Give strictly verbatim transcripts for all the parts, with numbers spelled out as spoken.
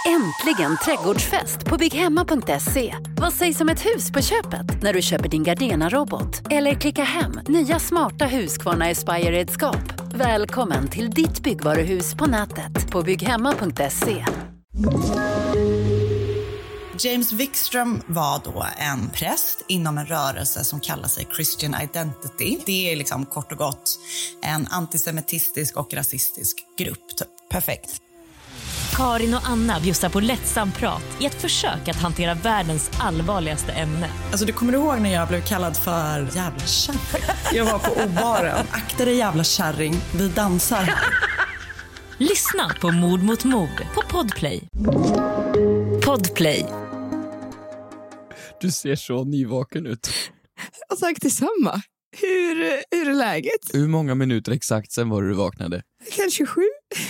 Äntligen trädgårdsfest på bygghemma punkt se. Vad sägs om ett hus på köpet när du köper din Gardena-robot? Eller klicka hem nya smarta Husqvarna Aspire-redskap. Välkommen till ditt byggvaruhus på nätet på bygghemma punkt se. James Wikström var då en präst inom en rörelse som kallar sig Christian Identity. Det är liksom kort och gott en antisemitistisk och rasistisk grupp. Typ. Perfekt. Karin och Anna bjussar på lättsam prat i ett försök att hantera världens allvarligaste ämne. Alltså du kommer ihåg när jag blev kallad för jävla kärring? Jag var på O-baren. Akta dig jävla kärring, vi dansar. Lyssna på Mord mot mord på Podplay. Podplay. Du ser så nyvaken ut. Och tack detsamma. Hur, hur är läget? Hur många minuter exakt sen var du vaknade? Kanske sju.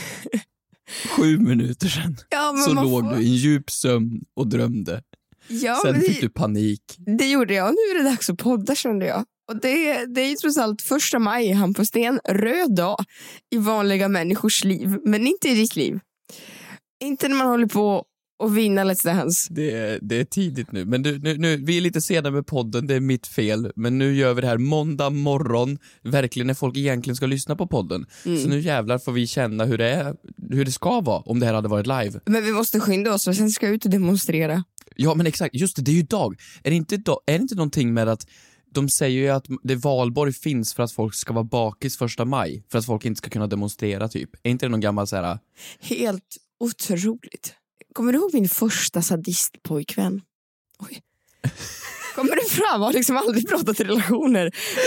Sju minuter sen. Ja, så låg får... du i en djup sömn och drömde. Ja, sen det... fick du panik. Det gjorde jag. Nu är det dags att podda, kände jag. Och det, det är ju trots allt första maj, han på sten, röd dag i vanliga människors liv. Men inte i ditt liv. Inte när man håller på och vinna Let's Dance. Det är, det är tidigt nu. Men du, nu, nu, vi är lite sena med podden, det är mitt fel. Men nu gör vi det här måndag morgon. Verkligen när folk egentligen ska lyssna på podden. Mm. Så nu jävlar får vi känna hur det är, hur det ska vara om det här hade varit live. Men vi måste skynda oss och sen ska jag ut och demonstrera. Ja, men exakt. Just det, det är ju idag. Är det inte, dag, är det inte någonting med att de säger ju att det valborg finns för att folk ska vara bakis första maj. För att folk inte ska kunna demonstrera typ. Är inte det någon gammal så här... Helt otroligt. Kommer du ihåg min första sadistpojkvän? Oj. Kommer du fram? Jag har liksom aldrig pratat i relationer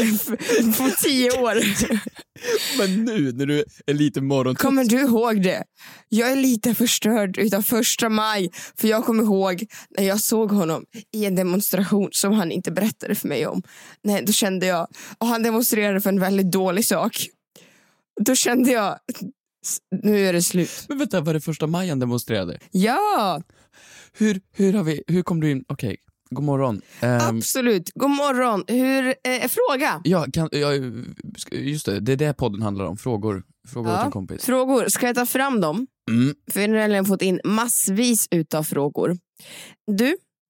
på tio år. Men nu när du är lite morgon... Kommer du ihåg det? Jag är lite förstörd utav första maj. För jag kommer ihåg när jag såg honom i en demonstration som han inte berättade för mig om. Nej, då kände jag... Och han demonstrerade för en väldigt dålig sak. Då kände jag... Nu är det slut. Men vänta, var det första maj han demonstrerade? Ja! Hur, hur, har vi, hur kom du in? Okej, okay. God morgon. Um, Absolut, god morgon. Hur, eh, fråga? Ja, kan, ja, just det, det är det podden handlar om. Frågor, frågor ja. åt en kompis. Frågor, ska jag ta fram dem? Mm. För jag har redan fått in massvis utav frågor. Du,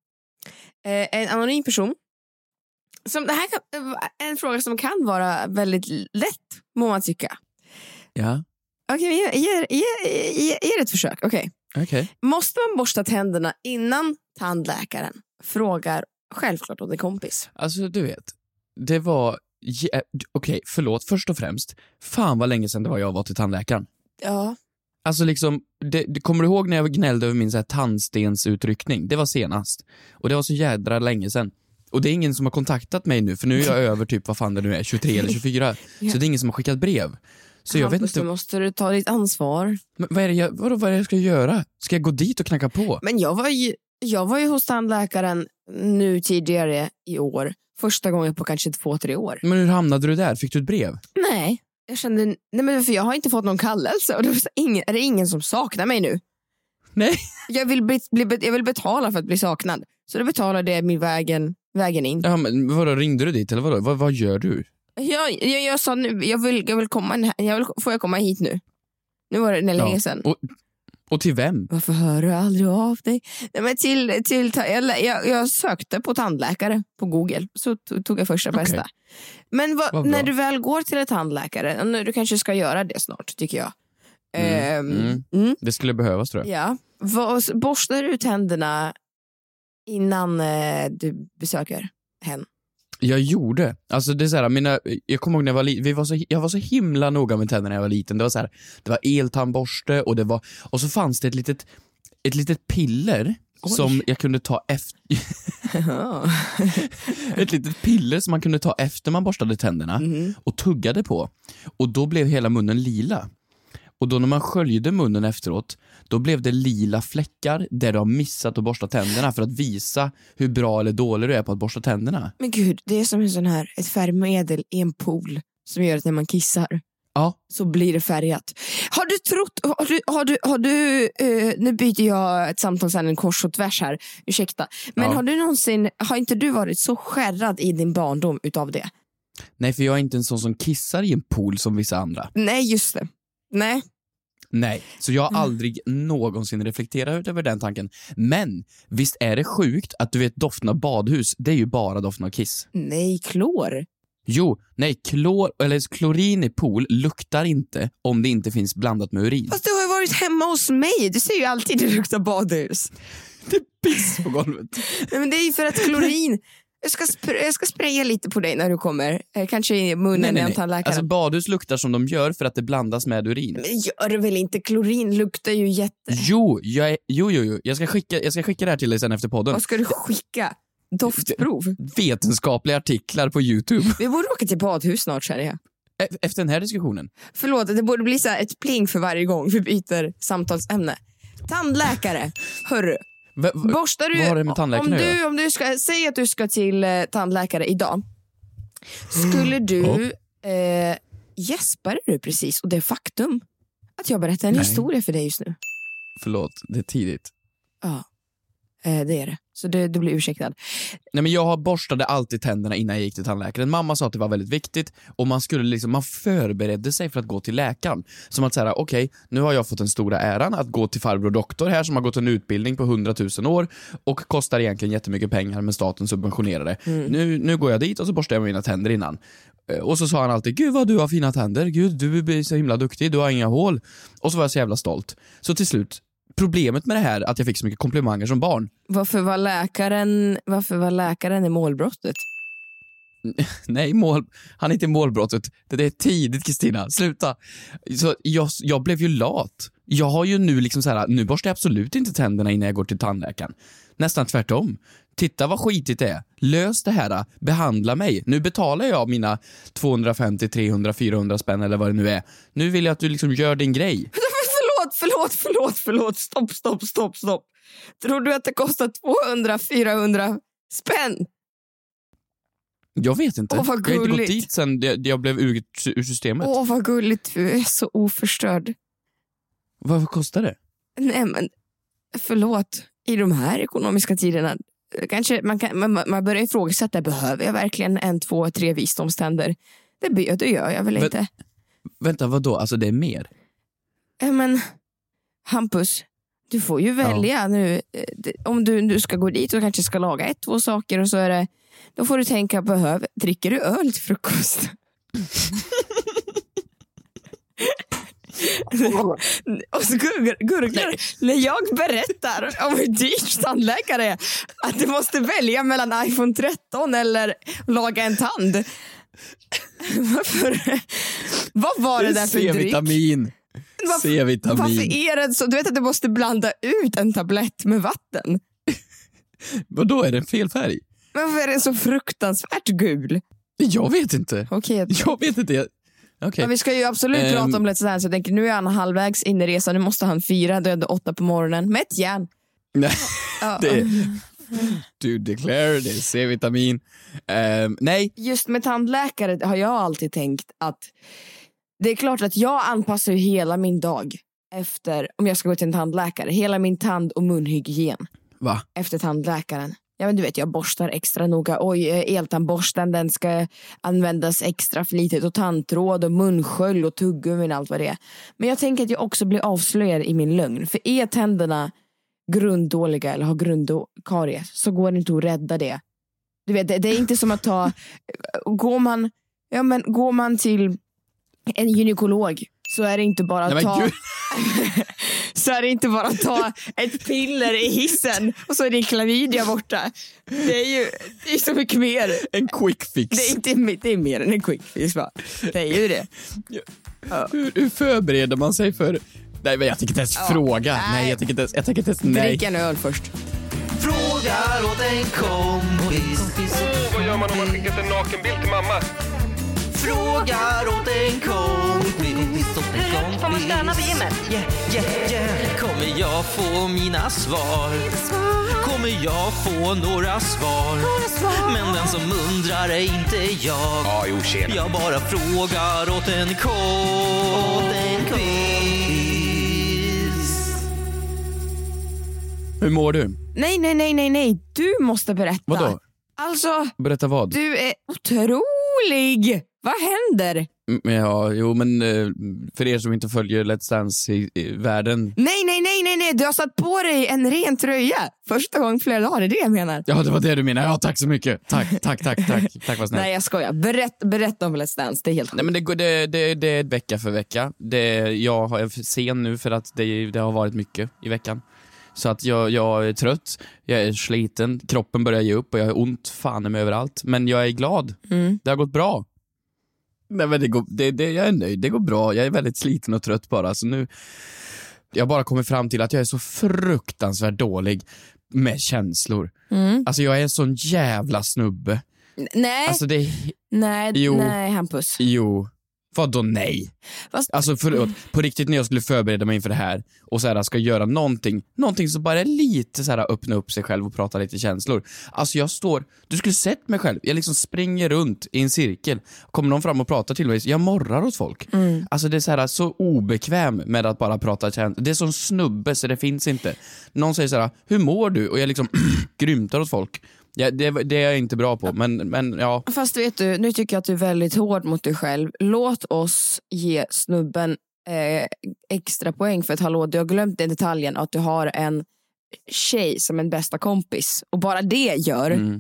eh, en anonym person. Som, det här kan, en fråga som kan vara väldigt lätt, må man tycka. Ja. Okej, okay, ge, ge, ge, ge ett försök. Okej. Okay. Okay. Måste man borsta tänderna innan tandläkaren frågar självklart åt en kompis? Alltså, du vet, det var... Yeah, Okej, okay, förlåt. Först och främst, fan vad länge sedan det var jag var till tandläkaren. Ja. Alltså liksom, det, det, kommer du ihåg när jag gnällde över min så här tandstensutryckning? Det var senast. Och det var så jädra länge sedan. Och det är ingen som har kontaktat mig nu, för nu är jag över typ, vad fan det nu är, tjugotre eller tjugofyra. Ja. Så det är ingen som har skickat brev. Så jag vet inte... måste du ta ditt ansvar. Men vad är det jag, vadå, vad är det jag ska göra? Ska jag gå dit och knacka på? Men jag var ju, jag var ju hos tandläkaren nu tidigare i år. Första gången på kanske två, tre år. Men hur hamnade du där? Fick du ett brev? Nej, jag kände, nej men för jag har inte fått någon kallelse. Och det är, ingen, är det ingen som saknar mig nu? Nej. Jag vill, bli, bli, jag vill betala för att bli saknad. Så då betalade jag min vägen, vägen in. Ja, men vadå, ringde du dit eller vadå? Vad, vad gör du? Jag, jag, jag sa nu, jag vill, jag vill komma, jag vill, får jag komma hit nu? Nu var det en länge sedan. Och, och till vem? Varför hör du aldrig av dig? Nej, men till, till, jag, jag, jag sökte på tandläkare på Google. Så tog jag första bästa. Okay. Men vad, vad när du väl går till en tandläkare, du kanske ska göra det snart, tycker jag. Mm, um, mm. Mm. Det skulle behövas, tror jag. Ja. Vad, borstar du tänderna innan eh, du besöker hen? Jag gjorde. Alltså det är så här, mina, jag kommer ihåg när jag var liten, vi var så, jag var så himla noga med tänderna när jag var liten. Det var så här, det var eltandborste och det var, och så fanns det ett litet ett litet piller. Oj. Som jag kunde ta efter ett litet piller som man kunde ta efter man borstade tänderna mm. och tuggade på. Och då blev hela munnen lila. Och då när man sköljde munnen efteråt, då blev det lila fläckar där du har missat att borsta tänderna för att visa hur bra eller dålig du är på att borsta tänderna. Men gud, det är som en sån här, ett färgmedel i en pool som gör att när man kissar ja. så blir det färgat. Har du trott, har du, har du, har du uh, nu byter jag ett samtal sen en kors och tvärs här, ursäkta. Men ja. har du någonsin, har inte du varit så skärrad i din barndom utav det? Nej, för jag är inte en sån som kissar i en pool som vissa andra. Nej, just det. Nej. Nej, så jag har aldrig någonsin reflekterat över den tanken. Men visst är det sjukt att du vet doften av badhus, det är ju bara doften av kiss. Nej, klor. Jo, nej, klor, eller klorin i pool luktar inte om det inte finns blandat med urin. Fast du har ju varit hemma hos mig. Du ser ju alltid det luktar badhus. Det är piss på golvet. Nej, men det är ju för att klorin... Jag ska, spr- jag ska spraya lite på dig när du kommer. Eh, kanske i munnen Nej, nej, när nej. tandläkaren. Alltså badhus luktar som de gör för att det blandas med urin. Men gör det väl inte? Klorin luktar ju jätte... Jo, jag är, jo, jo, jo. Jag ska skicka, jag ska skicka det här till dig sen efter podden. Vad ska du skicka? Doftprov? Vetenskapliga artiklar på YouTube. Vi borde åka till badhus snart, känner jag. E- Efter den här diskussionen. Förlåt, det borde bli så här ett pling för varje gång vi byter samtalsämne. Tandläkare, hörru. Va, va, Borstar du, vad har det med tandläkaren om att du, göra? om du ska säga att du ska till eh, tandläkare idag, skulle du eh, gäspade du precis och det är faktum att jag berättar en Nej. historia för dig just nu. Förlåt, det är tidigt. Ja, eh, det är det. Så det, du blir ursäktad. Nej, men jag har borstade alltid tänderna innan jag gick till tandläkaren. Mamma sa att det var väldigt viktigt och man skulle liksom, man förberedde sig för att gå till läkaren. Som att säga, okej, okay, nu har jag fått den stora äran att gå till farbror doktor här som har gått en utbildning på hundratusen år och kostar egentligen jättemycket pengar men staten subventionerade. Mm. Nu, nu går jag dit och så borstar jag mina tänder innan. Och så sa han alltid, gud vad du har fina tänder, gud du är så himla duktig, du har inga hål. Och så var jag så jävla stolt. Så till slut, problemet med det här att jag fick så mycket komplimanger som barn. Varför var läkaren, varför var läkaren i målbrottet? Nej, mål, han är inte i målbrottet. Det är tidigt, Kristina. Sluta. Så jag, jag blev ju lat. Jag har ju nu liksom så här, nu borstar jag absolut inte tänderna innan jag går till tandläkaren. Nästan tvärtom. Titta vad skitigt det är. Lös det här. Behandla mig. Nu betalar jag mina tvåhundrafemtio, trehundra, fyrahundra spänn eller vad det nu är. Nu vill jag att du liksom gör din grej. Förlåt, förlåt, förlåt, förlåt. Stopp, stopp, stopp, stopp. Tror du att det kostar tvåhundra, fyrahundra spänn? Jag vet inte. Åh, vad jag har inte gått gulligt. dit sen jag, jag blev ur, ur systemet. Åh, vad gulligt. Du är så oförstörd. Vad, vad kostar det? Nej, men förlåt. I de här ekonomiska tiderna kanske man, kan, man, man börjar ifrågasätta, behöver jag verkligen en, två, tre visdomständer? Det, det gör jag väl Vä- inte. Vänta, vad då? Alltså det är mer? Ja, men Hampus, du får ju välja ja. nu. Om du, du ska gå dit och kanske ska laga ett, två saker och så är det, då får du tänka, behöver, dricker du öl till frukost? Och så gurglar när jag berättar om hur dyrt tandläkare är, att du måste välja mellan iPhone tretton eller laga en tand. Varför? Vad var det, det där för dryck? C-vitamin. Varför, C-vitamin. varför är det så? Du vet att du måste blanda ut en tablett med vatten. Vad då är det en fel färg? Varför är den så fruktansvärt gul? Jag vet inte. Okej. Okay. Jag vet inte. Okay. Men vi ska ju absolut um, prata om Let's Dance. Jag tänker, nu är han halvvägs in i resan. Nu måste han fira döda åtta på morgonen med ett järn. Nej, det är, du declare, det är C-vitamin. Um, nej. Just med tandläkare har jag alltid tänkt att det är klart att jag anpassar ju hela min dag efter, om jag ska gå till en tandläkare, hela min tand- och munhygien. Va? Efter tandläkaren. Ja, men du vet, jag borstar extra noga. Oj, eltandborsten, den ska användas extra flitigt. Och tandtråd och munskölj och tuggummin och allt vad det är. Men jag tänker att jag också blir avslöjad i min lögn. För är tänderna grunddåliga eller har grundkaries, så går det inte att rädda det. Du vet, det, det är inte som att ta... Går man, ja, men går man till en gynekolog, så är det inte bara att Nej, ta... så är det inte bara att ta ett piller i hissen och så är det klamydia borta. Det är ju det är så mycket mer. En quick fix. Det är, inte, det är mer än en quick fix, va? Det är ju det. Ja. Hur, hur förbereder man sig för... Nej, men jag tänker inte ens ja, fråga. Nej. nej, jag tänker inte ens, jag tänker inte ens nej. Drick en öl först. Frågar åt en kompis. Oh, vad gör man om man skickat en nakenbild till mamma? Frågar åt en kompis. Hur får man stöna på gymmet? Yeah, yeah, yeah. Kommer jag få mina svar? Kommer jag få några svar? Men den som undrar är inte jag. Ja, jo, tjena. Jag bara frågar åt en kompis. Hur mår du? Nej, nej, nej, nej, nej. Du måste berätta. Vadå? Alltså, berätta vad? Du är otrolig. Vad händer? Ja, jo men för er som inte följer Let's Dance i, i världen. Nej, nej, nej, nej, nej, du har satt på dig en ren tröja. Första gången flera dagar, det är det jag menar. Ja, det var det du menar. Ja, tack så mycket. Tack, tack, tack, tack. Tack vad snällt. Nej, jag skojar. Berätt, berätta om Let's Dance, det är helt Nej, men det, det, det, det är vecka för vecka. Det, jag är sen nu för att det, det har varit mycket i veckan. Så att jag, jag är trött, jag är sliten, kroppen börjar ge upp och jag har ont fan med överallt. Men jag är glad. Mm. Det har gått bra. Nej, men det går, det, det, jag är nöjd, det går bra. Jag är väldigt sliten och trött bara. Så nu, jag bara kommer fram till att jag är så fruktansvärt dålig med känslor. Mm. Alltså jag är en sån jävla snubbe. N- nej, alltså det, nej, jo, nej Hampus. Jo. Vadå nej? Fast... Alltså förlåt, på riktigt när jag skulle förbereda mig inför det här och så här, ska göra någonting, någonting som bara är lite så här, öppna upp sig själv och prata lite känslor. Alltså jag står, du skulle sett mig själv, jag liksom springer runt i en cirkel. Kommer någon fram och pratar till mig, jag morrar åt folk. Mm. Alltså det är så här, så obekväm med att bara prata känslor. Det är sån snubbe så det finns inte. Någon säger så här, hur mår du? Och jag liksom grymtar åt folk. Ja, det, det är jag inte bra på, men, men ja. Fast vet du, nu tycker jag att du är väldigt hård mot dig själv. Låt oss ge snubben eh, extra poäng för att hallå, du har glömt den detaljen att du har en tjej som en bästa kompis. Och bara det gör mm.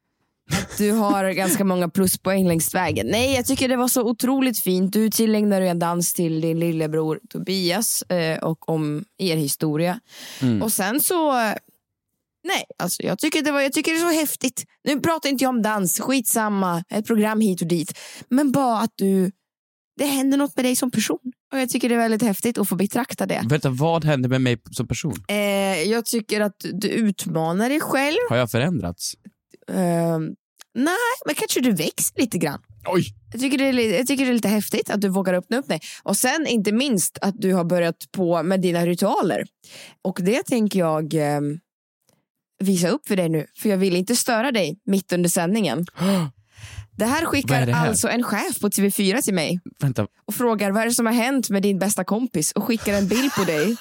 att du har ganska många pluspoäng längs vägen. Nej, jag tycker det var så otroligt fint. Du tillägnar en dans till din lillebror Tobias eh, och om er historia. Mm. Och sen så... Nej, alltså jag tycker, det var, jag tycker det är så häftigt. Nu pratar inte jag om dans, skitsamma, ett program hit och dit. Men bara att du, det händer något med dig som person. Och jag tycker det är väldigt häftigt att få betrakta det. Vänta, vad händer med mig som person? Eh, jag tycker att du utmanar dig själv. Har jag förändrats? Eh, nej, men kanske du växer lite grann. Oj! Jag tycker, det är, jag tycker det är lite häftigt att du vågar öppna upp dig. Och sen inte minst att du har börjat på med dina ritualer. Och det tänker jag... Eh, visa upp för dig nu, för jag vill inte störa dig mitt under sändningen. Det här skickar det här? Alltså en chef på T V fyra till mig. Vänta. Och frågar vad är det som har hänt med din bästa kompis och skickar en bild på dig.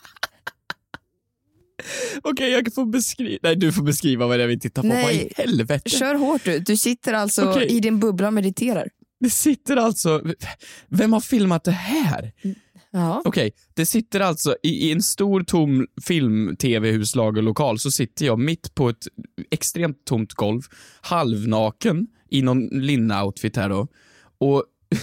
Okej, okay, jag får beskriva. Nej, du får beskriva vad jag vill titta på. Nej, vad i helvete? Kör hårt du. Du sitter alltså okay. i din bubbla och mediterar. Det sitter alltså... Vem har filmat det här? Ja. Okej, okay, det sitter alltså i, i en stor tom film-tv-huslagerlokal så sitter jag mitt på ett extremt tomt golv, halvnaken i någon linna-outfit här då. Och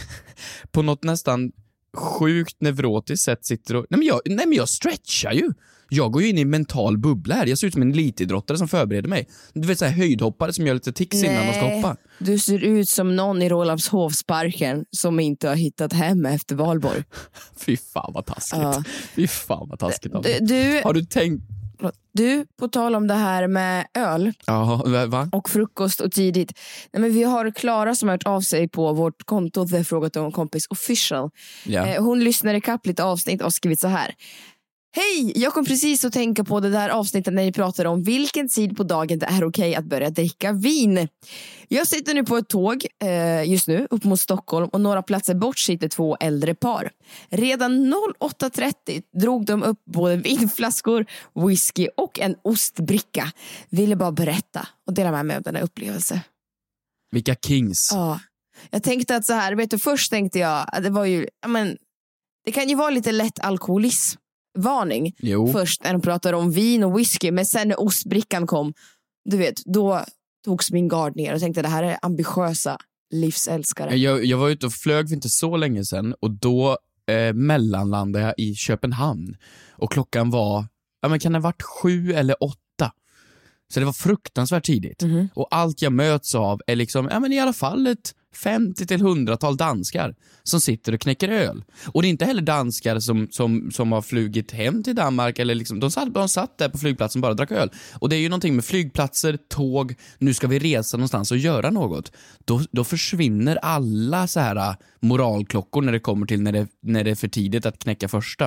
på något nästan sjukt nevrotiskt sätt sitter och... Nej men jag, nej, men jag stretchar ju. Jag går ju in i en mental bubbla här. Jag ser ut som en elitidrottare som förbereder mig. Du vet så här höjdhoppare som gör lite tics nej, innan de ska hoppa. Du ser ut som någon i Rålambshovsparken som inte har hittat hem efter Valborg. Fy fan vad taskigt. Ja. Fy fan vad taskigt. Du, du, har du tänkt... Du, på tal om det här med öl ja, va? och frukost och tidigt. Nej, men vi har Klara som har hört av sig på vårt konto The Frågat om kompis official. Yeah. Eh, hon lyssnar i kapp lite avsnitt och skrivit så här. Hej, jag kom precis att tänka på det där avsnittet när ni pratade om vilken tid på dagen det är okej att börja dricka vin. Jag sitter nu på ett tåg eh, just nu upp mot Stockholm och några platser bort sitter två äldre par. Redan åtta trettio drog de upp både vinflaskor, whisky och en ostbricka. Ville bara berätta och dela med mig av den här upplevelsen. Vilka kings. Ja, jag tänkte att så här, vet du, först tänkte jag att det var ju, men det kan ju vara lite lätt alkoholism. Varning jo. Först när de pratade om vin och whisky, men sen när ostbrickan kom, du vet, då togs min gard ner och tänkte det här är ambitiösa livsälskare. Jag, jag var ute och flög för inte så länge sedan och då eh, mellanlandade jag i Köpenhamn och klockan var, ja men kan det ha varit sju eller åtta? Så det var fruktansvärt tidigt. Mm-hmm. Och allt jag möts av är liksom, ja men i alla fall ett femtio till hundratal danskar som sitter och knäcker öl. Och det är inte heller danskar som, som, som har flugit hem till Danmark eller liksom, de satt, de satt där på flygplatsen och bara drack öl. Och det är ju någonting med flygplatser, tåg, nu ska vi resa någonstans och göra något. Då, då försvinner alla så här moralklockor när det kommer till när det, när det är för tidigt att knäcka första.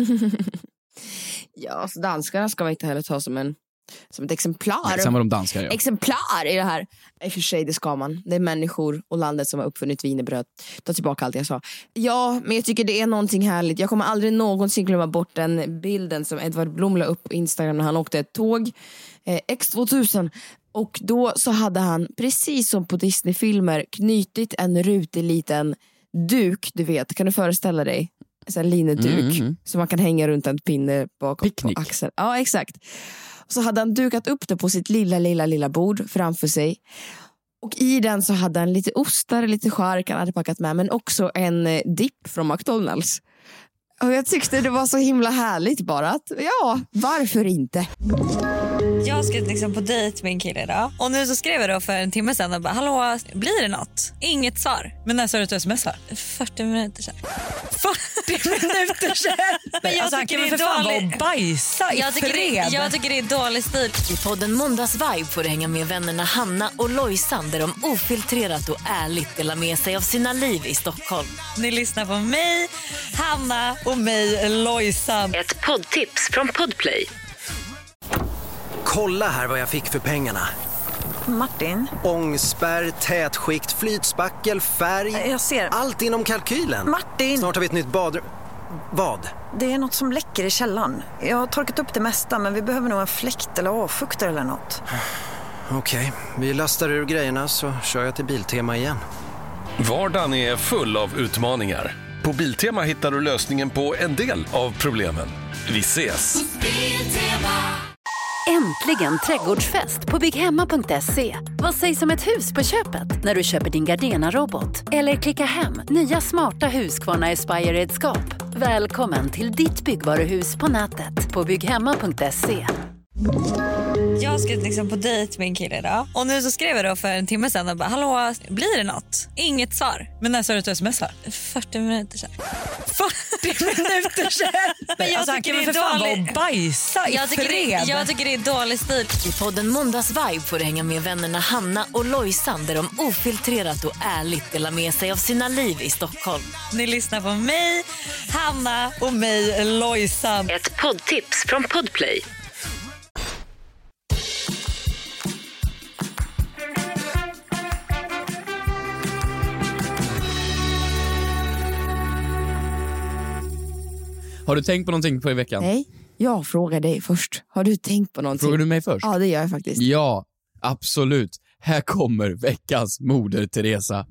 Ja, alltså danskarna ska man inte heller ta som en som ett exemplar. Nej, samma de danskar, ja. Exemplar i det här. I och för sig, det ska man. Det är människor och landet som har uppfunnit wienerbröd. Ta tillbaka allt jag sa. Ja, men jag tycker det är någonting härligt. Jag kommer aldrig någonsin glömma bort den bilden som Edvard Blom la upp på Instagram när han åkte ett tåg. Eh, X tvåtusen. Och då så hade han, precis som på Disney-filmer, knutit en rutig liten duk, du vet, kan du föreställa dig? En lineduk Mm. som man kan hänga runt en pinne bakom Picknick. på axeln. Ja, exakt. Så hade han dukat upp det på sitt lilla, lilla, lilla bord framför sig. Och i den så hade han lite ostar, lite chark han hade packat med, men också en eh, dipp från McDonalds. Och jag tyckte det var så himla härligt bara att, ja, varför inte? Jag ska liksom på dejt med en kille idag. Och nu så skrev jag då för en timme sedan och bara, hallå, blir det något? Inget svar. Men när sa du att du smsar? fyrtio minuter sedan. fyrtio minuter sedan? Men jag alltså, han tycker kan det väl är för fan dålig- vara och bajsa i Jag tycker, fred. det, jag tycker det är dålig stil. I podden Måndagsvibe får du hänga med vännerna Hanna och Lojsan där de ofiltrerat och ärligt delar med sig av sina liv i Stockholm. Ni lyssnar på mig, Hanna och mig, Lojsan. Ett poddtips från Podplay. Kolla här vad jag fick för pengarna. Martin, Ångspärr, tätskikt, flytspackel, färg. jag ser. Allt inom kalkylen. Martin! Snart har vi ett nytt badrum. Vad? Det är något som läcker i källaren. Jag har torkat upp det mesta, men vi behöver nog en fläkt eller avfuktare eller något. Okej, vi lastar ur grejerna så kör jag till Biltema igen. Vardagen är full av utmaningar. På Biltema hittar du lösningen på en del av problemen. Vi ses! Äntligen trädgårdsfest på bygghemma punkt se. Vad sägs om ett hus på köpet när du köper din Gardena-robot? Eller klicka hem nya smarta Husqvarna Aspire-redskap. Välkommen till ditt byggvaruhus på nätet på bygghemma punkt se. Jag ska liksom på dejt med en kille idag. Och nu så skrev jag då för en timme sedan och bara, hallå, blir det något? Inget svar. Men när sa du att du smsar? fyrtio minuter sedan. fyrtio minuter sedan? Men jag alltså, han tycker kan det väl är för fan vara dålig- och bajsa i Jag tycker, fred. det, jag tycker det är dålig stil. I podden Måndagsvibe får du hänga med vännerna Hanna och Lojsan där de ofiltrerat och ärligt delar med sig av sina liv i Stockholm. Ni lyssnar på mig, Hanna och mig, Lojsan. Ett poddtips från Podplay. Har du tänkt på någonting på i veckan? Nej, jag frågar dig först. Har du tänkt på någonting? Frågar du mig först? Ja, det gör jag faktiskt. Ja, absolut. Här kommer veckans Moder Teresa.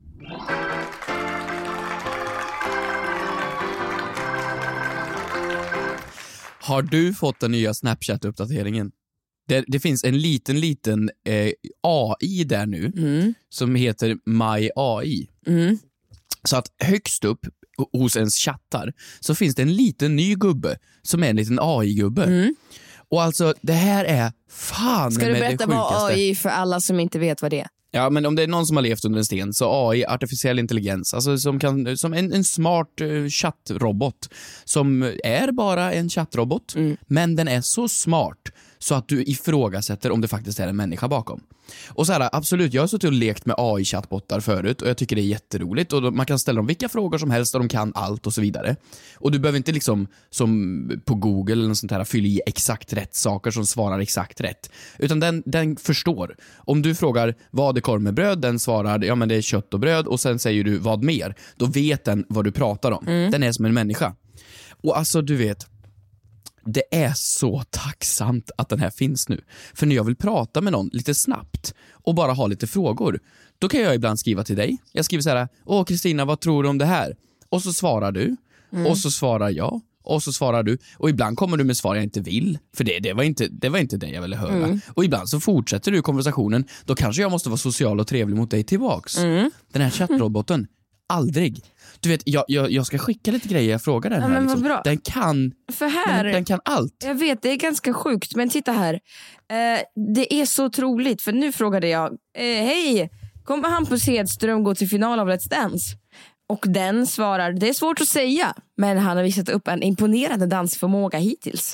Har du fått den nya Snapchat-uppdateringen? Det, det finns en liten, liten eh, A I där nu Mm. som heter My A I. Mm. Så att högst upp hos ens chattar så finns det en liten ny gubbe som är en liten A I-gubbe. Mm. Och alltså, det här är fan Ska du med det berätta vad sjukaste. A I för alla som inte vet vad det är? Ja, men om det är någon som har levt under en sten så A I, artificiell intelligens, alltså som, kan, som en, en smart uh, chattrobot som är bara en chattrobot, Mm. men den är så smart så att du ifrågasätter om det faktiskt är en människa bakom. Och så här, absolut, jag har suttit och lekt med A I-chattbottar förut och jag tycker det är jätteroligt och då, man kan ställa dem vilka frågor som helst och de kan allt och så vidare. Och du behöver inte liksom som på Google eller något sånt här fylla i exakt rätt saker som svarar exakt rätt. Utan den, den förstår. Om du frågar vad är korv med bröd, den svarar ja men det är kött och bröd och sen säger du vad mer. Då vet den vad du pratar om. Mm. Den är som en människa. Och alltså du vet, det är så tacksamt att den här finns nu. För när jag vill prata med någon lite snabbt och bara ha lite frågor, då kan jag ibland skriva till dig. Jag skriver så här: åh Kristina, vad tror du om det här? Och så svarar du. Mm. Och så svarar jag. Och så svarar du. Och ibland kommer du med svar jag inte vill. För det, det, var, inte, det var inte det jag ville höra. Mm. Och ibland så fortsätter du konversationen. Då kanske jag måste vara social och trevlig mot dig tillbaks. Mm. Den här chattroboten, aldrig. Du vet, jag, jag, jag ska skicka lite grejer, jag frågar den Ja, här. men vad Liksom. bra. Den kan För här, den, den kan allt. jag vet, det är ganska sjukt, men titta här. Eh, det är så troligt, för nu frågade jag, eh, hej, kommer Hampus Hedström gå till final av Let's Dance? Och den svarar, det är svårt att säga, men han har visat upp en imponerande dansförmåga hittills.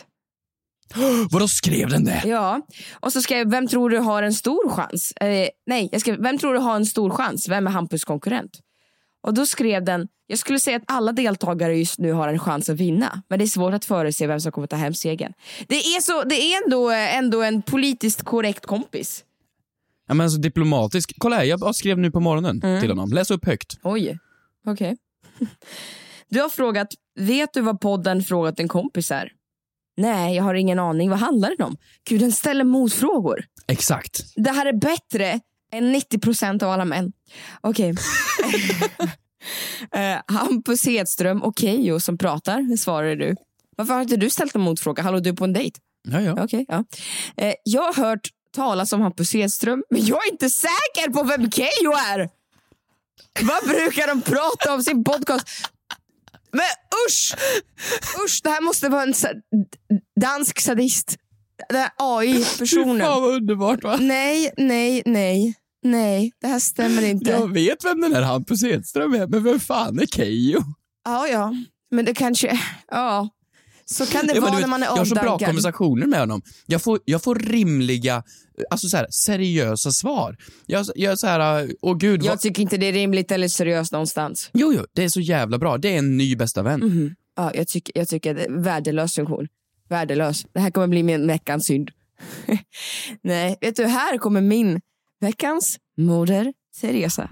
Vadå, skrev den det? Ja, och så skrev, vem tror du har en stor chans? Eh, nej, jag skrev, vem tror du har en stor chans? Vem är Hampus konkurrent? Och då skrev den, jag skulle säga att alla deltagare just nu har en chans att vinna, men det är svårt att förutse vem som kommer ta hem segern. Det är, så, det är ändå, ändå en politiskt korrekt kompis. Ja, men alltså diplomatisk. Kolla här, jag skrev nu på morgonen Mm. till honom. Läs upp högt. Oj, okej. Okay. Du har frågat, vet du vad podden Frågat en kompis är? Nej, jag har ingen aning. Vad handlar det om? Gud, den ställer motfrågor. Exakt. Det här är bättre än nittio procent av alla män. Okej. Okay. Uh, Hampus Hedström och Keyyo som pratar, svarar du. Varför har inte du ställt en motfråga? Hallå, du är på en dejt? Ja, ja. Okay, ja. Uh, jag har hört talas om Hampus Hedström, men jag är inte säker på vem Keyyo är. Vad brukar de prata om sin podcast? Men usch! Usch, det här måste vara en sa- dansk sadist. Det här A I-personen. Fan vad underbart, va? Nej, nej, nej. Nej, det här stämmer inte. Jag vet vem den här Hampus Hedström är, men vem fan är Keyyo? Ja, ja. Men det kanske... Ja. Så kan det ja, vara vet, när man är jag har så bra avdankad. konversationer med honom. Jag får, jag får rimliga, alltså så här, seriösa svar. Jag, jag så här, åh gud. Jag vad... tycker inte det är rimligt eller seriöst någonstans. Jo, jo, det är så jävla bra. Det är en ny bästa vän. Mm-hmm. Ja, jag tycker, jag tycker det är värdelös funktion. Värdelös. Det här kommer bli min veckans synd. Nej, vet du, här kommer min veckans moder Teresa.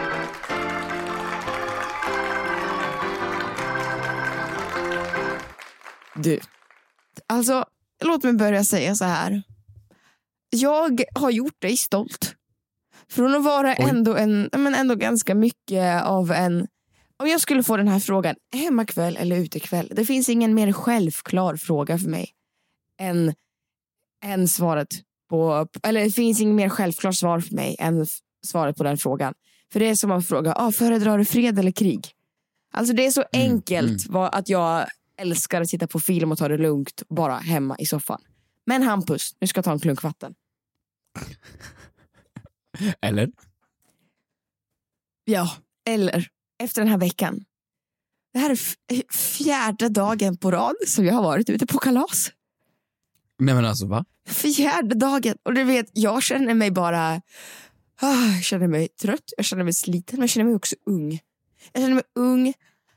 Du, alltså låt mig börja säga så här. Jag har gjort dig stolt. Från att vara ändå, en, men ändå ganska mycket av en... Om jag skulle få den här frågan, hemmakväll eller utekväll. Det finns ingen mer självklar fråga för mig än, än svaret på... Eller det finns ingen mer självklart svar för mig än svaret på den frågan. För det är som att fråga, ah, föredrar du fred eller krig? Alltså det är så Mm, enkelt mm. att jag älskar att titta på film och ta det lugnt bara hemma i soffan. Men Hampus, nu ska jag ta en klunk vatten. Eller? Ja, eller efter den här veckan. Det här är f- fjärde dagen på rad som jag har varit ute på kalas. Nej men alltså, va? Fjärde dagen. Och du vet, jag känner mig bara... Ah, jag känner mig trött, jag känner mig sliten, men jag känner mig också ung. Jag känner mig ung.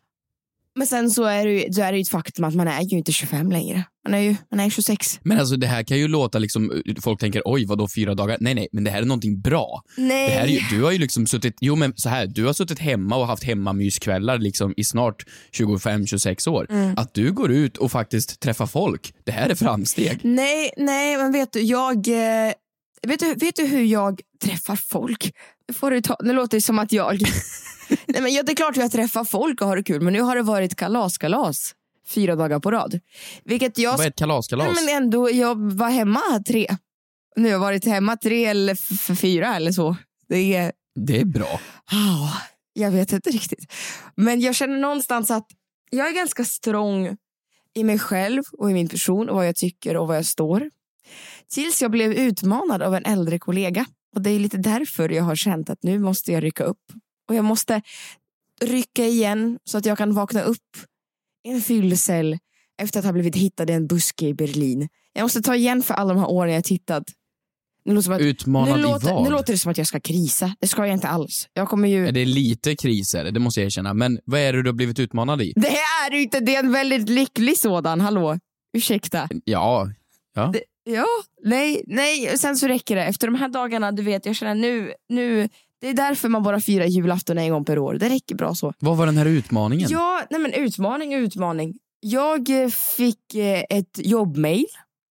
Men sen så är det ju, så är det ju ett faktum att man är ju inte tjugofem längre. Man är ju man är tjugosex. Men alltså det här kan ju låta liksom, folk tänker oj vadå fyra dagar? Nej nej, men det här är någonting bra. Nej. Det här är ju, du har ju liksom suttit, jo men så här, du har suttit hemma och haft hemmamyskvällar liksom i snart tjugofem till tjugosex år. Mm. Att du går ut och faktiskt träffar folk, det här är framsteg. Nej, nej, men vet du, jag... Eh, vet, du vet du hur jag träffar folk? Nu, får du ta, nu låter det som att jag... nej, men ja, det är klart att jag träffar folk och har det kul, men nu har det varit kalas-kalas fyra dagar på rad. Vilket jag... Vad är ett kalas-kalas? Nej, men ändå, jag var hemma tre. Nu har jag varit hemma tre eller f- fyra eller så. Det är... Det är bra. Oh, jag vet inte riktigt. Men jag känner någonstans att jag är ganska strong i mig själv och i min person och vad jag tycker och vad jag står. Tills jag blev utmanad av en äldre kollega. Och det är lite därför jag har känt att nu måste jag rycka upp. Och jag måste rycka igen så att jag kan vakna upp i en fyllecell efter att ha blivit hittad i en buske i Berlin. Jag måste ta igen för alla de här åren jag tittat. Nu låter, att, Utmanad nu, i låter, vad? nu låter det som att jag ska krisa. Det ska jag inte alls. Jag kommer ju... Det är lite kriser, det måste jag erkänna. Men vad är det du har blivit utmanad i? Det är ju inte, det är en väldigt lycklig sådan. Hallå, ursäkta. Ja, ja. Det, ja, nej, nej. Sen så räcker det. Efter de här dagarna, du vet, jag känner nu, nu det är därför man bara firar julafton en gång per år. Det räcker bra så. Vad var den här utmaningen? Ja, nej men utmaning och utmaning. Jag eh, fick eh, ett jobbmail.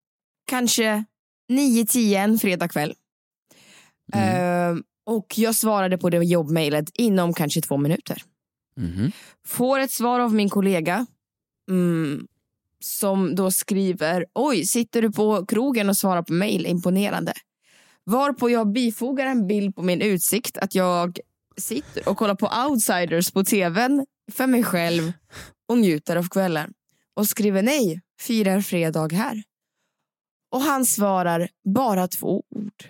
Kanske nio tio en fredag kväll. Mm. Uh, och jag svarade på det jobbmailet inom kanske två minuter. Mm. Får ett svar av min kollega. Mm, som då skriver: oj, sitter du på krogen och svarar på mail? Imponerande. Varpå jag bifogar en bild på min utsikt att jag sitter och kollar på Outsiders på tvn för mig själv och njuter av kvällen. Och skriver nej, firar fredag här. Och han svarar bara två ord.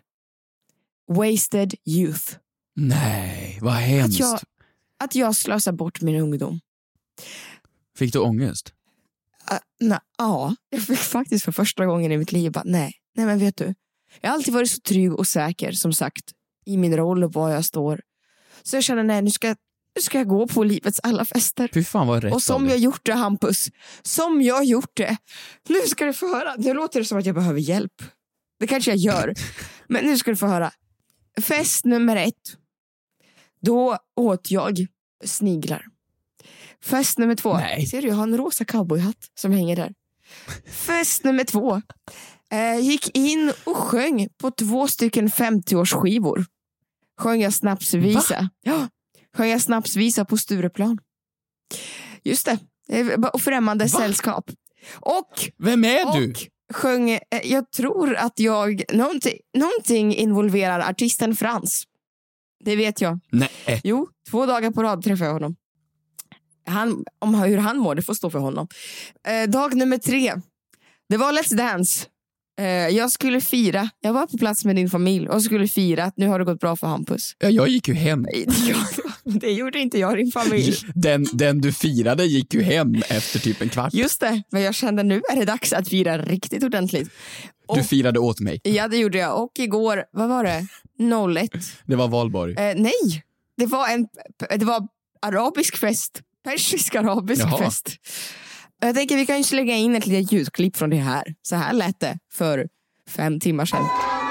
Wasted youth. Nej, vad hemskt. Att jag, att jag slösar bort min ungdom. Fick du ångest? Uh, na, ja, jag fick faktiskt för första gången i mitt liv bara, nej, nej men vet du. Jag har alltid varit så trygg och säker, som sagt, i min roll och var jag står. Så jag känner, nej, nu ska, nu ska jag gå på livets alla fester. Fy fan vad rätt. Och som jag gjort det, Hampus. Som jag gjort det. Nu ska du få höra. Nu låter det som att jag behöver hjälp. Det kanske jag gör. Men nu ska du få höra. Fest nummer ett. Då åt jag sniglar. Fest nummer två. Nej. Ser du, jag har en rosa cowboyhatt som hänger där. Fest nummer två. Eh, gick in och sjöng på två stycken femtio-årsskivor. Sjöng jag snapsvisa. Ja. sjöng jag snapsvisa på Stureplan. Just det, och främmande Va? sällskap. Och, Vem är och du? Sjöng, jag tror att jag någonting, någonting involverar artisten Frans. Det vet jag. Nej. Jo, två dagar på rad träffade jag honom. Han, om hur han mår, det får stå för honom. Eh, dag nummer tre. Det var Let's Dance. Eh, jag skulle fira. Jag var på plats med din familj och skulle fira att nu har det gått bra för Hampus. Ja, jag gick ju hem. Ja, det gjorde inte jag, din familj. Den, den du firade gick ju hem efter typ en kvart. Just det, men jag kände nu är det dags att fira riktigt ordentligt. Och, du firade åt mig. Ja, det gjorde jag. Och igår, vad var det? noll ett. Det var valborg. Eh, nej, det var en det var arabisk fest. Persisk arabisk Jaha. fest. Jag tänker vi kan ju slänga in ett litet ljudklipp från det här. Så här lät det för fem timmar sedan.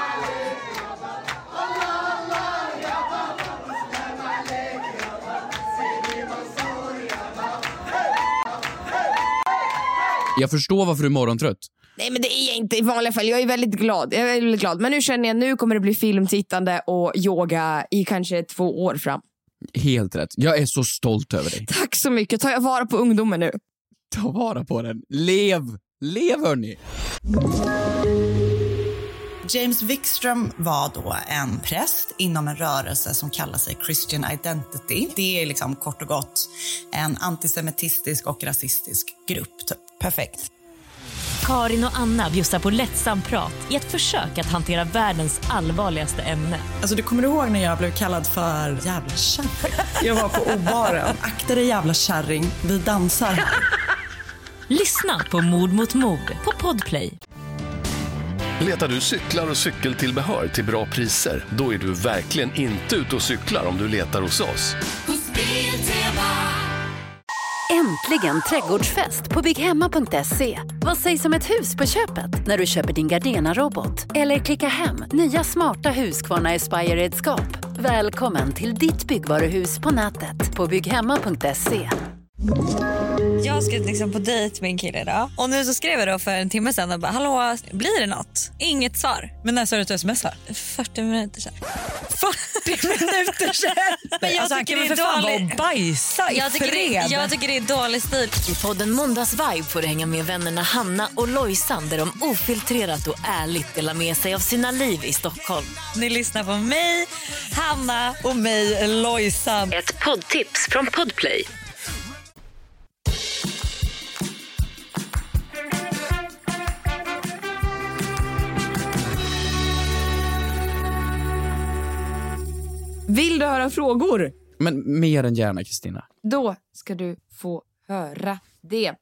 Jag förstår varför du är morgontrött. Nej, men det är jag inte i vanliga fall. Jag är väldigt glad. Jag är väldigt glad. Men nu känner jag nu kommer det bli filmtittande och yoga i kanske två år fram. Helt rätt. Jag är så stolt över dig. Tack så mycket. Ta jag vara på ungdomen nu. Ta vara på den. Lev. Lev, hörni. James Wikström var då en präst inom en rörelse som kallar sig Christian Identity. Det är liksom kort och gott en antisemitistisk och rasistisk grupp. Typ. Perfekt. Karin och Anna bjussar på lättsam prat i ett försök att hantera världens allvarligaste ämne. Alltså, du kommer ihåg när jag blev kallad för jävla kärring? Jag var på O-baren. Akta dig jävla kärring, vi dansar. Lyssna på Mord mot mord på Podplay. Letar du cyklar och cykeltillbehör till bra priser? Då är du verkligen inte ute och cyklar om du letar hos oss. Äntligen trädgårdsfest på bygghemma punkt se. Vad sägs om ett hus på köpet när du köper din Gardena-robot? Eller klicka hem nya smarta Husqvarna Aspire-redskap. Välkommen till ditt byggvaruhus på nätet på bygghemma punkt se. Jag ska liksom på dejt med en kille idag. Och nu så skrev jag då för en timme sedan och bara, hallå, blir det något? Inget svar. Men när sa du att du smsar? fyrtio minuter sedan. fyrtio minuter sedan? Men jag alltså, tycker det är för dålig... fan bajsa i jag tycker, det, jag tycker det är dålig stil. I podden Måndagsvibe får du hänga med vännerna Hanna och Lojsan där de ofiltrerat och ärligt delar med sig av sina liv i Stockholm. Ni lyssnar på mig, Hanna och mig, Lojsan. Ett poddtips från Podplay. Vill du höra frågor? Men mer än gärna, Kristina. Då ska du få höra det.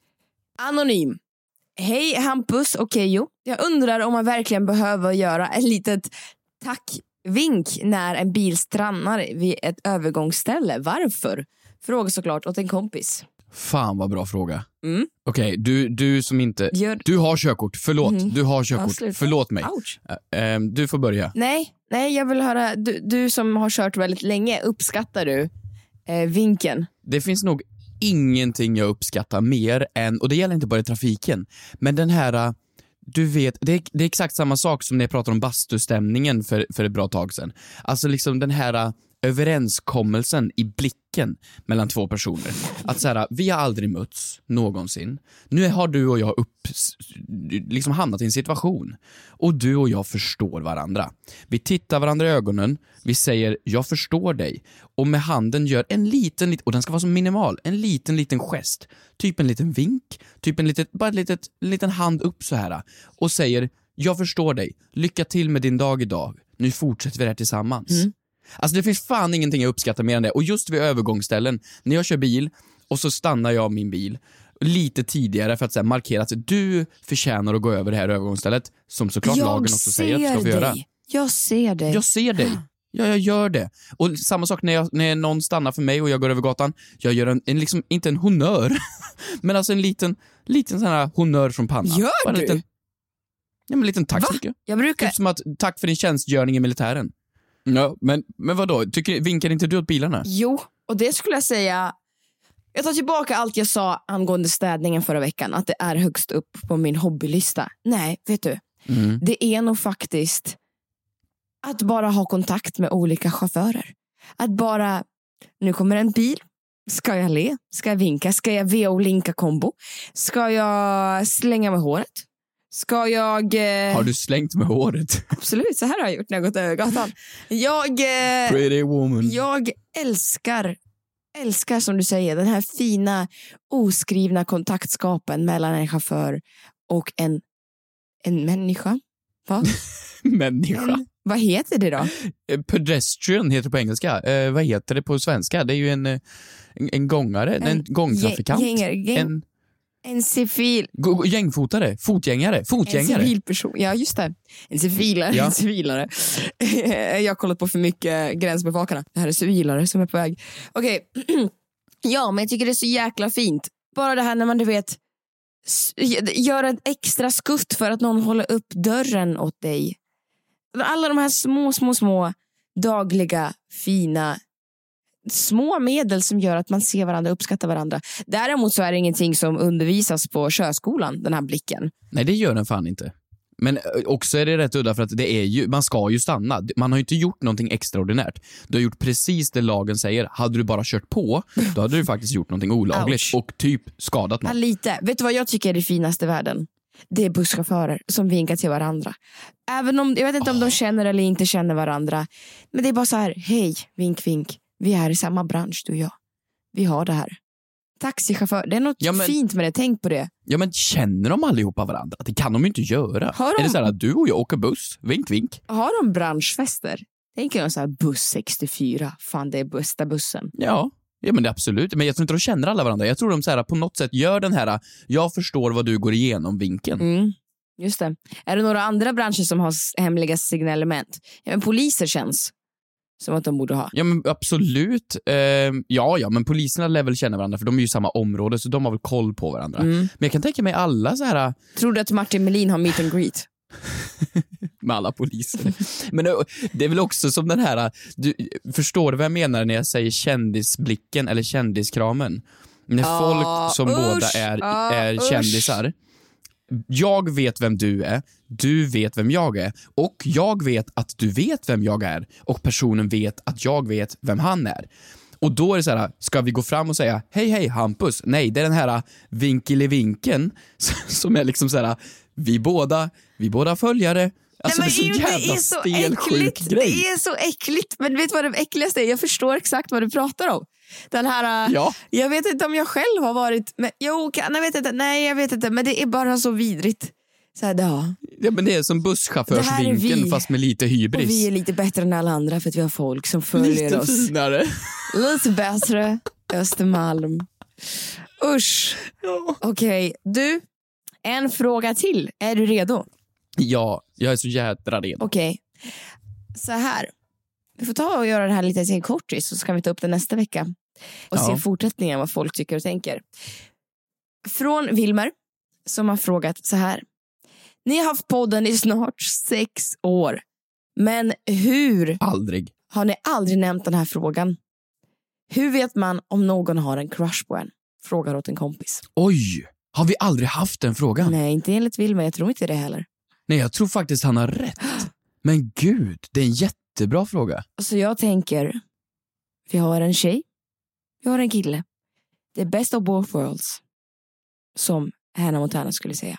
Anonym. Hej Hampus och Keyyo. Jag undrar om man verkligen behöver göra ett litet tackvink när en bil stannar vid ett övergångsställe. Varför? Fråga såklart åt en kompis. Fan vad bra fråga. Mm. Okej, okay, du, du som inte... Gör... Du har körkort, förlåt. Mm. Du har körkort, ja, förlåt mig. Uh, du får börja. Nej, nej jag vill höra. Du, du som har kört väldigt länge, uppskattar du eh, vinken? Det finns nog ingenting jag uppskattar mer än, och det gäller inte bara i trafiken, men den här... Du vet, det är, det är exakt samma sak som när jag pratar om bastustämningen för, för ett bra tag sedan. Alltså liksom den här överenskommelsen i blicken mellan två personer. Att så här, vi har aldrig mötts någonsin. Nu har du och jag upp, liksom hamnat i en situation. Och du och jag förstår varandra. Vi tittar varandra i ögonen. Vi säger, jag förstår dig. Och med handen gör en liten, och den ska vara så minimal, en liten, liten gest. Typ en liten vink. Typ en litet, bara en litet, en liten hand upp så här. Och säger, jag förstår dig. Lycka till med din dag idag. Nu fortsätter vi det här tillsammans. Mm. Alltså det finns fan ingenting jag uppskattar mer än det. Och just vid övergångsställen, när jag kör bil och så stannar jag min bil lite tidigare för att så här, markera att du förtjänar att gå över det här övergångsstället, som såklart jag lagen också säger att du ska få göra. Jag ser dig. Jag ser dig. Ja, jag gör det. Och samma sak när, jag, när någon stannar för mig och jag går över gatan. Jag gör en, en liksom, inte en honör, men alltså en liten, liten sån här honör från pannan. Gör Bara du? En liten, ja, men en liten tack så mycket. Jag brukar... Typ som att, tack för din tjänstgörning i militären. Ja, men, men vadå? Tycker, vinkar inte du åt bilarna? Jo, och det skulle jag säga. Jag tar tillbaka allt jag sa angående städningen förra veckan. Att det är högst upp på min hobbylista. Nej, vet du. Mm. Det är nog faktiskt att bara ha kontakt med olika chaufförer. Att bara Nu kommer en bil. Ska jag le? Ska jag vinka? Ska jag V O-linka kombo? Ska jag slänga med håret? Ska jag... Eh... Har du slängt med håret? Absolut, så här har jag gjort när jag gått över gatan. Jag... Eh... Pretty woman. Jag älskar, älskar som du säger, den här fina oskrivna kontaktskapen mellan en chaufför och en, en människa. Va? Människa. En, vad heter det då? Pedestrian heter det på engelska. Eh, vad heter det på svenska? Det är ju en, en, en gångare, en, en gångtrafikant. Gängare, gäng, en, en civil... Gängfotare, fotgängare, fotgängare. En civilperson, ja just det. En civilare, ja. En civilare. Jag har kollat på för mycket Gränsbevakarna. Det här är civilare som är på väg. Okej, okay. Ja, men jag tycker det är så jäkla fint. Bara det här när man, du vet, gör ett extra skutt för att någon håller upp dörren åt dig. Alla de här små, små, små dagliga, fina små medel som gör att man ser varandra, uppskattar varandra. Däremot så är det ingenting som undervisas på körskolan, den här blicken. Nej, det gör den fan inte. Men också är det rätt udda för att det är ju, man ska ju stanna. Man har ju inte gjort någonting extraordinärt. Du har gjort precis det lagen säger. Hade du bara kört på, då hade du faktiskt gjort någonting olagligt. Ouch. Och typ skadat någon. Ja, lite. Vet du vad jag tycker är det finaste i världen? Det är busschaufförer som vinkar till varandra. Även om, jag vet inte om oh. de känner eller inte känner varandra. Men det är bara så här, hej, vink, vink. Vi är i samma bransch, du och jag. Vi har det här. Taxichaufför, det är något ja, men, fint med det, tänk på det. Ja, men känner de allihopa varandra? Det kan de ju inte göra. Har de, är det så här att du och jag åker buss? Vink, vink. Har de branschfester? Tänker de så här, buss sextiofyra, fan det är bästa bussen. Ja, ja men det är absolut. Men jag tror inte de känner alla varandra. Jag tror de så här, på något sätt gör den här, jag förstår vad du går igenom vinkeln. Mm, just det. Är det några andra branscher som har hemliga signalement? Ja, men poliser känns som att de borde ha. Ja men absolut. Uh, ja ja men poliserna lär väl känna varandra för de är ju i samma område så de har väl koll på varandra. Mm. Men jag kan tänka mig alla så här. Tror du att Martin Melin har meet and greet? Med alla poliser. Men det är väl också som den här, du förstår vad jag menar när jag säger kändisblicken eller kändiskramen. När ah, folk som usch, båda är, ah, är kändisar. Jag vet vem du är, du vet vem jag är och jag vet att du vet vem jag är och personen vet att jag vet vem han är. Och då är det så här, ska vi gå fram och säga hej hej Hampus? Nej, det är den här vinkelivinken som är liksom så här, vi båda, vi båda följare. Alltså nej, det är så jävla stelsjuk grej. Det är så äckligt, men vet du vad det äckligaste är? Jag förstår exakt vad du pratar om. Den här, ja. Jag vet inte om jag själv har varit men, jo, kan, jag vet inte, nej jag vet inte men det är bara så vidrigt så här, ja. Ja men det är som busschaufförsvinkeln fast med lite hybris. Och vi är lite bättre än alla andra för att vi har folk som följer lite oss. Lite finare. Lite bättre. Östermalm. Usch. Ja. Okej, okay. Du, en fråga till. Är du redo? Ja, jag är så jädra redo. Okej, okay. Så här. Vi får ta och göra det här lite till en kortis så ska vi ta upp det nästa vecka. Och ja. Se fortsättningen vad folk tycker och tänker. Från Wilmer som har frågat så här. Ni har haft podden i snart sex år. Men hur aldrig. Har ni aldrig nämnt den här frågan? Hur vet man om någon har en crush på en? Frågar åt en kompis. Oj, har vi aldrig haft den frågan? Nej, inte enligt Wilmer. Jag tror inte det heller. Nej, jag tror faktiskt han har rätt. Men gud, det är en jättebra fråga. Så jag tänker, vi har en tjej, vi har en kille. Det är best of both worlds. Som Hannah Montana skulle säga.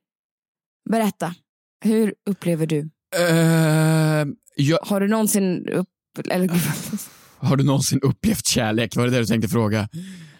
Berätta, hur upplever du? Uh, jag... Har du någonsin upp... Eller... Har du någonsin upplevt kärlek? Var det det du tänkte fråga?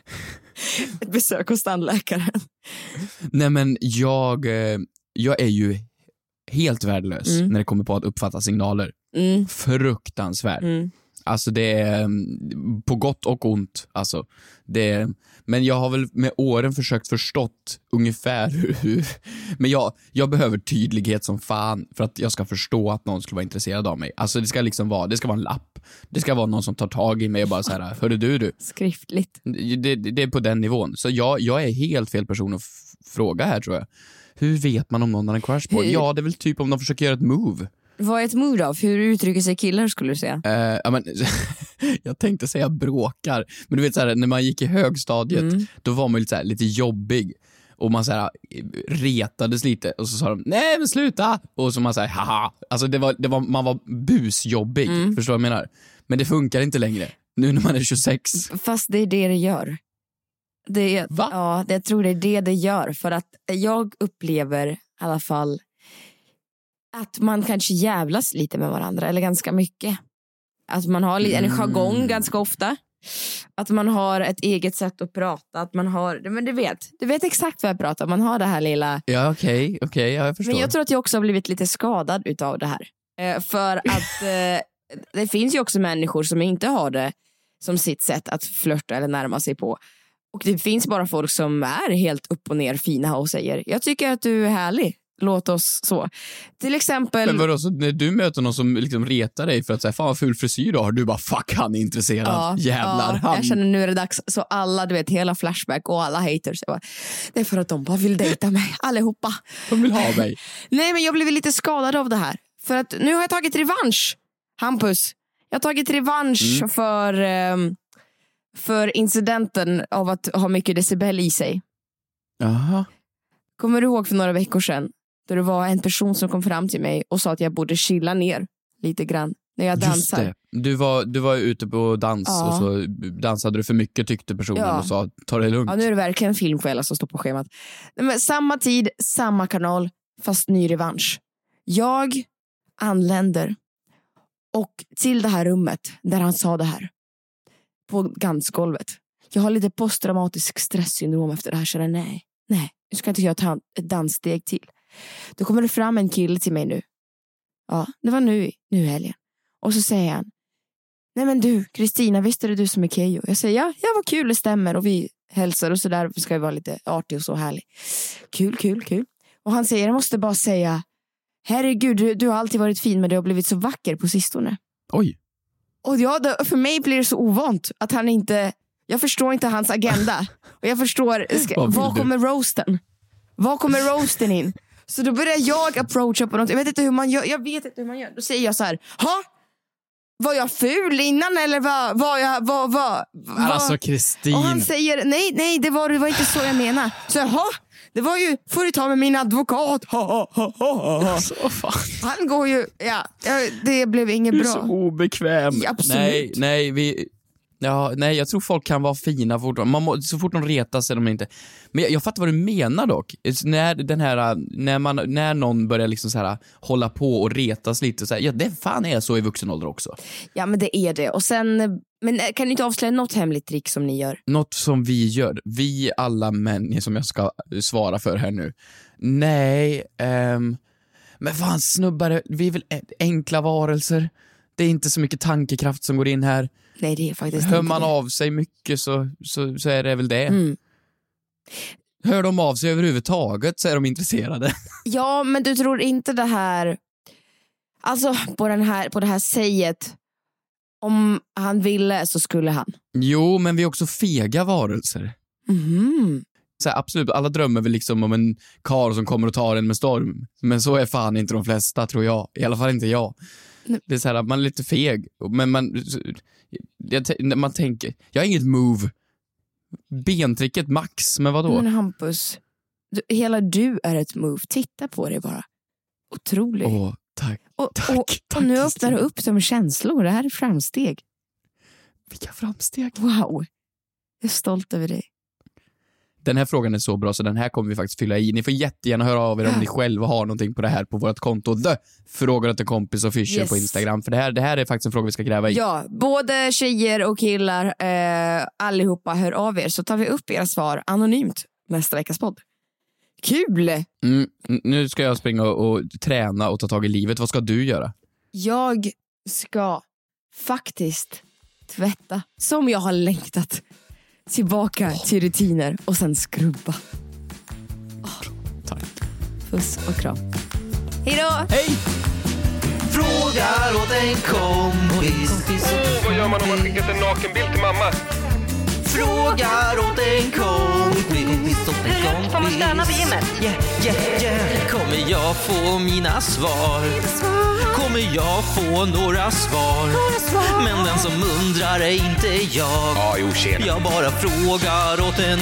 Ett besök hos tandläkaren. Nej men jag, jag är ju helt värdelös mm. när det kommer på att uppfatta signaler. Mm. Fruktansvärt. Mm. Alltså det är på gott och ont. Alltså, det är, men jag har väl med åren försökt förstått ungefär hur, hur men jag, jag behöver tydlighet som fan för att jag ska förstå att någon skulle vara intresserad av mig. Alltså det ska liksom vara, det ska vara en lapp. Det ska vara någon som tar tag i mig och bara så här, hörru du du. Skriftligt. Det, det, det är på den nivån. Så jag, jag är helt fel person att f- fråga här tror jag. Hur vet man om någon har en crush på? Hur? Ja, det är väl typ om de försöker göra ett move. Vad är ett mood av? Hur uttrycker sig killar skulle du säga? Uh, ja, men, jag tänkte säga bråkar. Men du vet så här, när man gick i högstadiet mm. då var man lite, så här, lite jobbig. Och man så här, retades lite. Och så sa de, nej men sluta. Och så man så här, haha. Alltså det var, det var, man var busjobbig. Mm. Förstår du vad jag menar? Men det funkar inte längre. Nu när man är tjugosex. Fast det är det det gör. Det är, Va? Ja, det, jag tror det är det det gör. För att jag upplever i alla fall att man kanske jävlas lite med varandra. Eller ganska mycket. Att man har en Mm. jargong ganska ofta. Att man har ett eget sätt att prata. Att man har, men du vet, du vet exakt vad jag pratar om. Man har det här lilla... Ja, okej, okay, okej, okay, ja, jag förstår. Men jag tror att jag också har blivit lite skadad utav det här. Eh, för att eh, det finns ju också människor som inte har det som sitt sätt att flirta eller närma sig på. Och det finns bara folk som är helt upp och ner fina och säger, jag tycker att du är härlig. Låt oss så. Till exempel... Men vadå, så när du möter någon som liksom retar dig för att säga, fan vad ful frisyr du har, du bara, fuck, han är intresserad. Ja, Jävlar, ja, han... jag känner nu är det dags. Så alla, du vet, hela Flashback och alla haters. Jag bara, det är för att de bara vill dejta mig, allihopa. De vill ha mig. Nej, men jag blev lite skadad av det här. För att nu har jag tagit revansch, Hampus. Jag har tagit revansch mm. för, um, för incidenten av att ha mycket decibel i sig. Jaha. Kommer du ihåg för några veckor sedan? Då det var en person som kom fram till mig och sa att jag borde chilla ner lite grann när jag dansar. Just det. Du var, du var ute på dans Ja. och så dansade du för mycket, tyckte personen, Ja. och sa, ta det lugnt. Ja, nu är det verkligen filmkvällar som står på schemat. Men samma tid, samma kanal, fast ny revansch. Jag anländer och till det här rummet där han sa det här. På dansgolvet. Jag har lite posttraumatisk stresssyndrom efter det här. Så jag, nej, nej, nu ska inte jag ta ett danssteg till. Då kommer det fram en kille till mig nu. Ja, det var nu, nu i helgen. Och så säger han, nej men du, Kristina, visst är det du som är Keyyo? Jag säger, ja, ja, vad kul, det stämmer. Och vi hälsar och sådär, vi ska ju vara lite artig och så härlig. Kul, kul, kul. Och han säger, jag måste bara säga, herregud, du, du har alltid varit fin, men du har blivit så vacker på sistone. Oj. Och ja, då, för mig blir det så ovant att han inte, jag förstår inte hans agenda. Och jag förstår, ska, Vad vill vad du? kommer roasten? Vad kommer roasten in? Så då börjar jag approacha på något. Jag vet inte hur man gör. Jag vet inte hur man gör. Då säger jag så här, ha? Var jag ful innan eller var, var jag var, var, var? Alltså Kristin. Och han säger, nej, nej, det var, det var inte så jag menar. Så jaha, det var ju, får du ta med min advokat. Ha, ha, ha, ha, ha. Så fan. Han går ju, ja, det blev inget Du är bra. så obekväm. Ja, absolut. Nej, nej, vi... Ja, nej, jag tror folk kan vara fina fortfarande. Man må, så fort de retar sig de inte. Men jag, jag fattar vad du menar dock. När den här när man när någon börjar liksom så här hålla på och retas lite så här, ja, det fan är så i vuxen ålder också. Ja, men det är det. Och sen, men kan ni inte avslöja något hemligt trick som ni gör? Något som vi gör, vi alla män som jag ska svara för här nu. Nej, ehm, men fan snubbar, vi är väl enkla varelser. Det är inte så mycket tankekraft som går in här. Nej, det är faktiskt Hör inte man det. av sig mycket så, så, så är det väl det. Mm. Hör de av sig överhuvudtaget så är de intresserade. Ja, men du tror inte det här, alltså på, den här, på det här säget, om han ville så skulle han. Jo, men vi är också fega varelser. Mm. Så här, absolut, alla drömmer väl liksom om en karl som kommer och tar en med storm. Men så är fan inte de flesta, tror jag. I alla fall inte jag. Nej. Det är så här att man är lite feg. Men man, jag, man tänker, jag har inget move. Bentricket max, men vadå? Men Hampus, du, hela du är ett move. Titta på dig bara. Otroligt. Åh, tack. och, tack, och, tack, och nu öppnar Kristina. du upp som känslor. Det här är framsteg. Vilka framsteg. Wow. Jag är stolt över dig. Den här frågan är så bra så den här kommer vi faktiskt fylla i. Ni får jättegärna höra av er om ni själva har någonting på det här på vårt konto. The frågar till kompis och Fischer Yes. på Instagram. För det här, det här är faktiskt en fråga vi ska gräva i. Ja, både tjejer och killar, eh, allihopa hör av er så tar vi upp era svar anonymt nästa veckas podd. Kul! Mm, nu ska jag springa och, och träna och ta tag i livet. Vad ska du göra? Jag ska faktiskt tvätta som jag har längtat tillbaka till rutiner och sen skrubba. Oh. Tack. Puss och kram. Hej då! Hej! Frågar åt en kompis. Åh, vad gör man om man skickat en nakenbild till mamma? Frågar åt en kompis. Hur högt får man stöna vid gymmet? Yeah, yeah, yeah. Kommer jag få mina svar? Kommer jag få några svar? Men den som undrar är inte jag. Ja, jo, tjena. Jag bara frågar åt en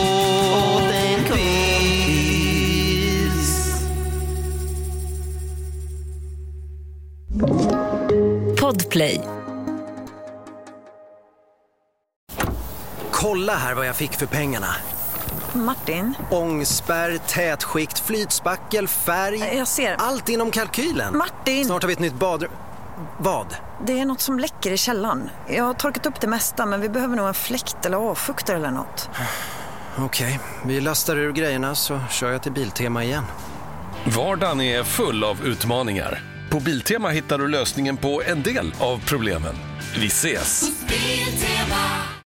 kompis. Podplay. Kolla här vad jag fick för pengarna. Martin? Ångspärr, tätskikt, flytspackel, färg. Jag ser. Allt inom kalkylen. Martin! Snart har vi ett nytt badrum. Vad? Det är något som läcker i källaren. Jag har torkat upp det mesta, men vi behöver nog en fläkt eller avfuktare eller något. Okej, okay. Vi lastar ur grejerna så kör jag till Biltema igen. Vardagen är full av utmaningar. På Biltema hittar du lösningen på en del av problemen. Vi ses! Biltema.